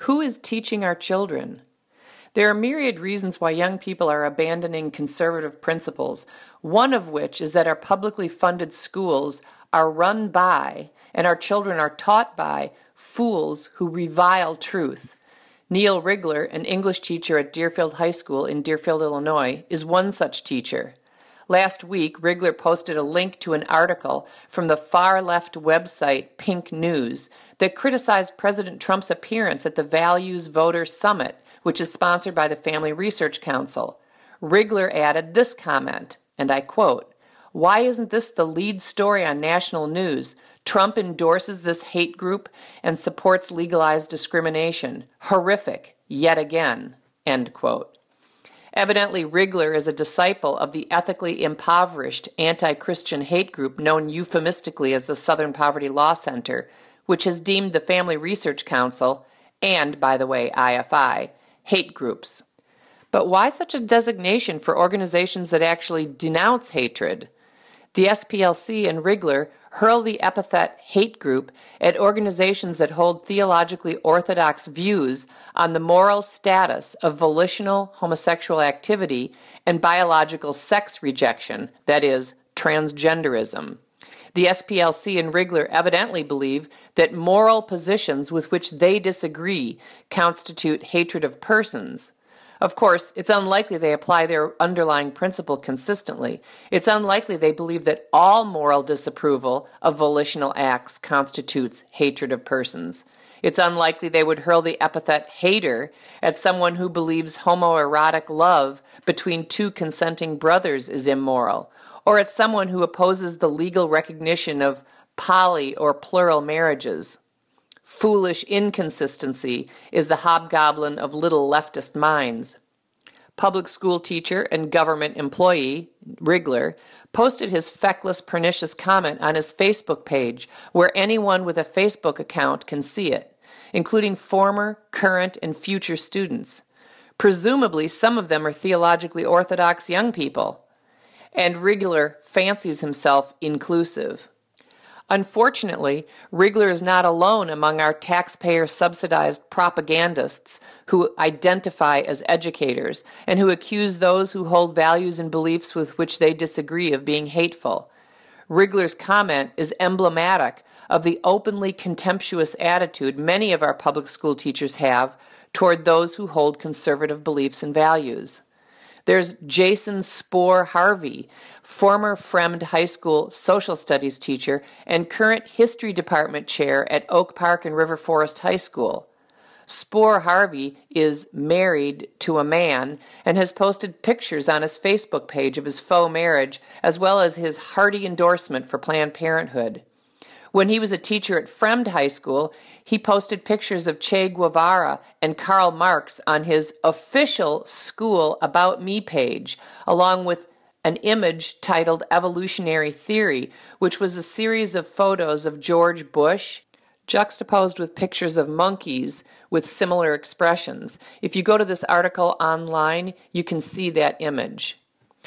Who is teaching our children? There are myriad reasons why young people are abandoning conservative principles, one of which is that our publicly funded schools are run by, and our children are taught by, fools who revile truth. Neil Rigler, an English teacher at Deerfield High School in Deerfield, Illinois, is one such teacher. Last week, Rigler posted a link to an article from the far-left website Pink News that criticized President Trump's appearance at the Values Voter Summit, which is sponsored by the Family Research Council. Rigler added this comment, and I quote, "Why isn't this the lead story on national news? Trump endorses this hate group and supports legalized discrimination. Horrific, yet again," end quote. Evidently, Rigler is a disciple of the ethically impoverished anti-Christian hate group known euphemistically as the Southern Poverty Law Center, which has deemed the Family Research Council, and, by the way, IFI, hate groups. But why such a designation for organizations that actually denounce hatred? The SPLC and Rigler hurl the epithet hate group at organizations that hold theologically orthodox views on the moral status of volitional homosexual activity and biological sex rejection, that is, transgenderism. The SPLC and Rigler evidently believe that moral positions with which they disagree constitute hatred of persons. Of course, it's unlikely they apply their underlying principle consistently. It's unlikely they believe that all moral disapproval of volitional acts constitutes hatred of persons. It's unlikely they would hurl the epithet hater at someone who believes homoerotic love between two consenting brothers is immoral, or at someone who opposes the legal recognition of poly or plural marriages. Foolish inconsistency is the hobgoblin of little leftist minds. Public school teacher and government employee, Rigler, posted his feckless, pernicious comment on his Facebook page, where anyone with a Facebook account can see it, including former, current, and future students. Presumably, some of them are theologically orthodox young people. And Rigler fancies himself inclusive. Unfortunately, Rigler is not alone among our taxpayer-subsidized propagandists who identify as educators and who accuse those who hold values and beliefs with which they disagree of being hateful. Rigler's comment is emblematic of the openly contemptuous attitude many of our public school teachers have toward those who hold conservative beliefs and values. There's Jason Spohr Harvey, former Fremd High School social studies teacher and current history department chair at Oak Park and River Forest High School. Spohr Harvey is married to a man and has posted pictures on his Facebook page of his faux marriage, as well as his hearty endorsement for Planned Parenthood. When he was a teacher at Fremd High School, he posted pictures of Che Guevara and Karl Marx on his official school About Me page, along with an image titled Evolutionary Theory, which was a series of photos of George Bush juxtaposed with pictures of monkeys with similar expressions. If you go to this article online, you can see that image.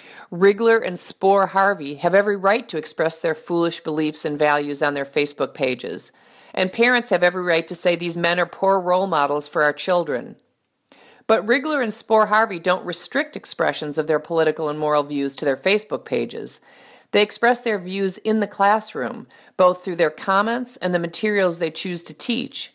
Rigler and Spohr Harvey have every right to express their foolish beliefs and values on their Facebook pages, and parents have every right to say these men are poor role models for our children. But Rigler and Spohr Harvey don't restrict expressions of their political and moral views to their Facebook pages. They express their views in the classroom, both through their comments and the materials they choose to teach.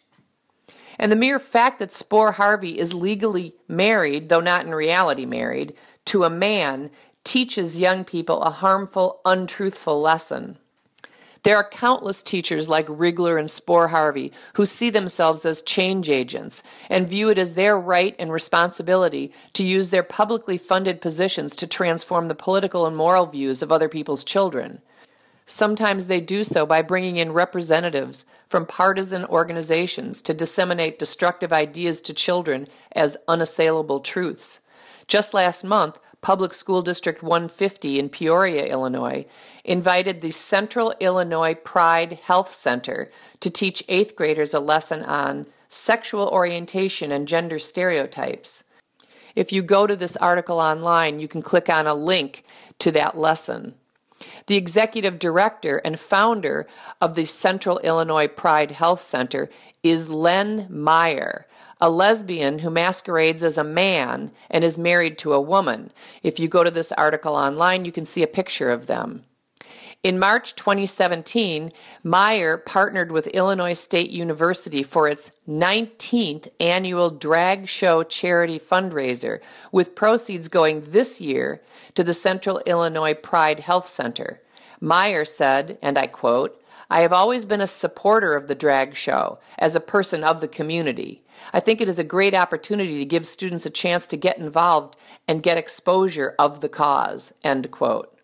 And the mere fact that Spohr Harvey is legally married, though not in reality married, to a man teaches young people a harmful, untruthful lesson. There are countless teachers like Rigler and Spohr Harvey who see themselves as change agents and view it as their right and responsibility to use their publicly funded positions to transform the political and moral views of other people's children. Sometimes they do so by bringing in representatives from partisan organizations to disseminate destructive ideas to children as unassailable truths. Just last month, Public School District 150 in Peoria, Illinois, invited the Central Illinois Pride Health Center to teach 8th graders a lesson on sexual orientation and gender stereotypes. If you go to this article online, you can click on a link to that lesson. The executive director and founder of the Central Illinois Pride Health Center is Len Meyer, a lesbian who masquerades as a man and is married to a woman. If you go to this article online, you can see a picture of them. In March 2017, Meyer partnered with Illinois State University for its 19th annual drag show charity fundraiser, with proceeds going this year to the Central Illinois Pride Health Center. Meyer said, and I quote, "I have always been a supporter of the drag show as a person of the community. I think it is a great opportunity to give students a chance to get involved and get exposure of the cause," end quote.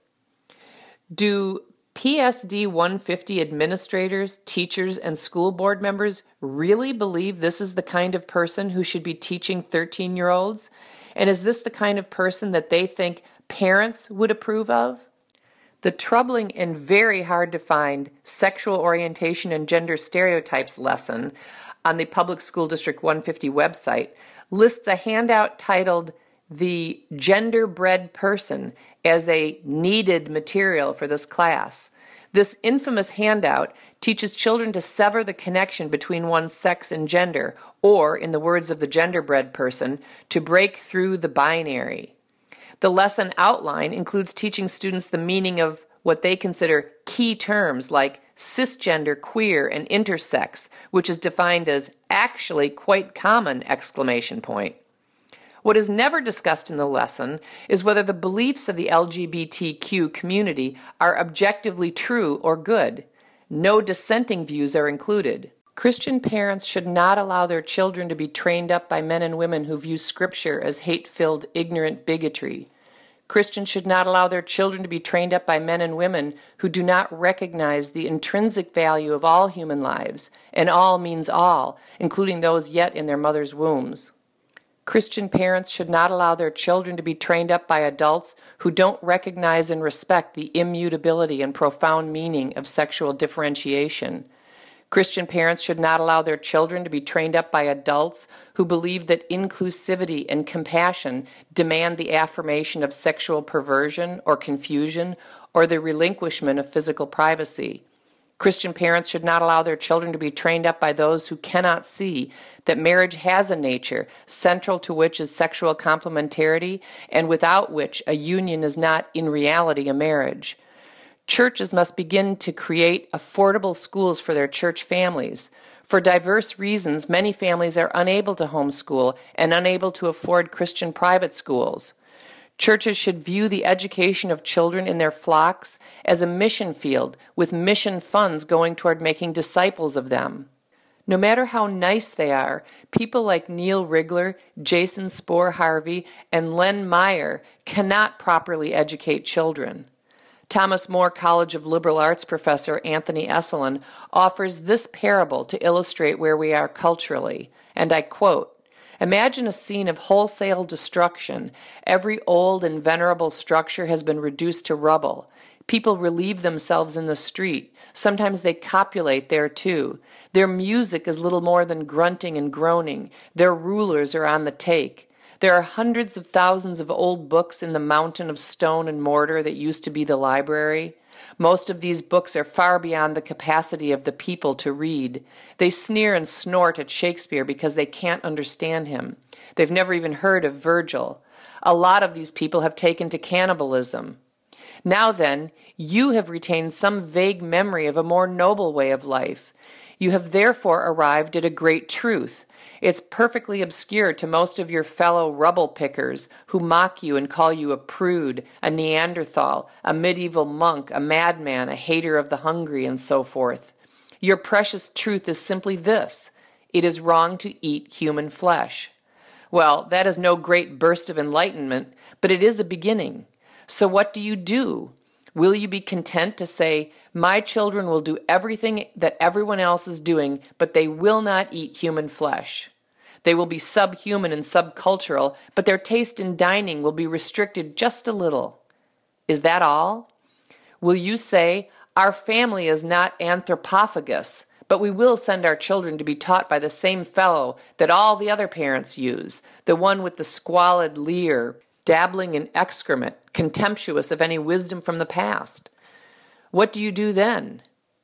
Do PSD 150 administrators, teachers, and school board members really believe this is the kind of person who should be teaching 13-year-olds? And is this the kind of person that they think parents would approve of? The troubling and very hard to find sexual orientation and gender stereotypes lesson on the Public School District 150 website lists a handout titled "The Gender-Bred Person" as a needed material for this class. This infamous handout teaches children to sever the connection between one's sex and gender, or, in the words of the gender-bred person, to break through the binary. The lesson outline includes teaching students the meaning of what they consider key terms like cisgender, queer, and intersex, which is defined as "actually quite common!" exclamation point. What is never discussed in the lesson is whether the beliefs of the LGBTQ community are objectively true or good. No dissenting views are included. Christian parents should not allow their children to be trained up by men and women who view Scripture as hate-filled, ignorant bigotry. Christians should not allow their children to be trained up by men and women who do not recognize the intrinsic value of all human lives, and all means all, including those yet in their mother's wombs. Christian parents should not allow their children to be trained up by adults who don't recognize and respect the immutability and profound meaning of sexual differentiation. Christian parents should not allow their children to be trained up by adults who believe that inclusivity and compassion demand the affirmation of sexual perversion or confusion or the relinquishment of physical privacy. Christian parents should not allow their children to be trained up by those who cannot see that marriage has a nature central to which is sexual complementarity and without which a union is not in reality a marriage. Churches must begin to create affordable schools for their church families. For diverse reasons, many families are unable to homeschool and unable to afford Christian private schools. Churches should view the education of children in their flocks as a mission field, with mission funds going toward making disciples of them. No matter how nice they are, people like Neil Rigler, Jason Spohr Harvey, and Len Meyer cannot properly educate children. Thomas More College of Liberal Arts professor Anthony Esolen offers this parable to illustrate where we are culturally, and I quote, "Imagine a scene of wholesale destruction. Every old and venerable structure has been reduced to rubble. People relieve themselves in the street. Sometimes they copulate there too. Their music is little more than grunting and groaning. Their rulers are on the take. There are hundreds of thousands of old books in the mountain of stone and mortar that used to be the library. Most of these books are far beyond the capacity of the people to read. They sneer and snort at Shakespeare because they can't understand him. They've never even heard of Virgil. A lot of these people have taken to cannibalism. Now then, you have retained some vague memory of a more noble way of life. You have therefore arrived at a great truth. It's perfectly obscure to most of your fellow rubble pickers who mock you and call you a prude, a Neanderthal, a medieval monk, a madman, a hater of the hungry, and so forth. Your precious truth is simply this: it is wrong to eat human flesh. Well, that is no great burst of enlightenment, but it is a beginning. So what do? Will you be content to say, my children will do everything that everyone else is doing, but they will not eat human flesh? They will be subhuman and subcultural, but their taste in dining will be restricted just a little. Is that all? Will you say, our family is not anthropophagus, but we will send our children to be taught by the same fellow that all the other parents use, the one with the squalid leer, dabbling in excrement, contemptuous of any wisdom from the past? What do you do then?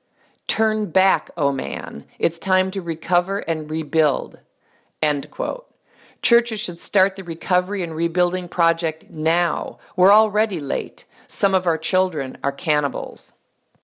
Turn back, O man. It's time to recover and rebuild. End quote. Churches should start the recovery and rebuilding project now. We're already late. Some of our children are cannibals.